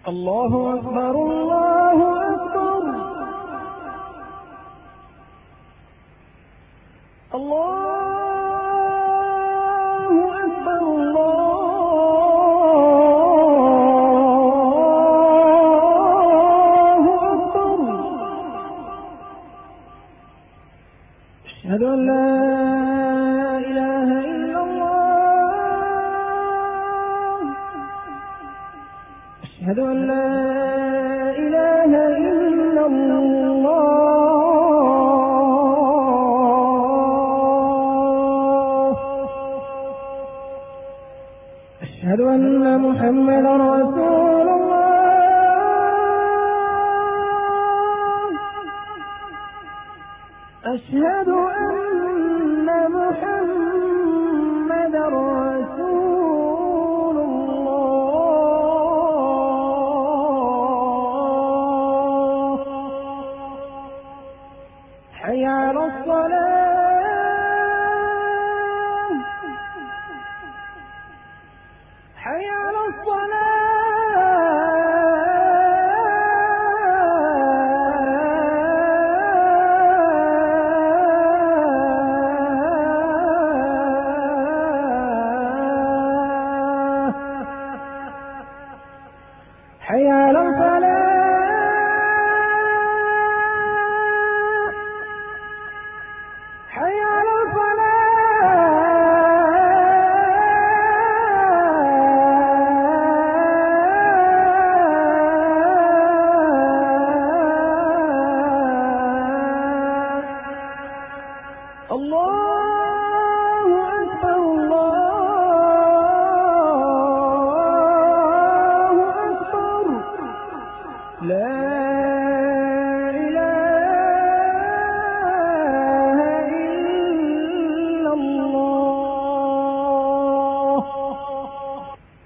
الله أكبر الله أكبر الله أكبر الله أكبر. أشهد أن لا إله إلا الله. أشهد أن لا إله إلا الله. أشهد أن محمدا رسول الله. أشهد أن محمدا رسول الله. حي على الصلاة. حي على الصلاة. حي على الفلاح. حي على الفلاح. الله أكبر الله أكبر. لا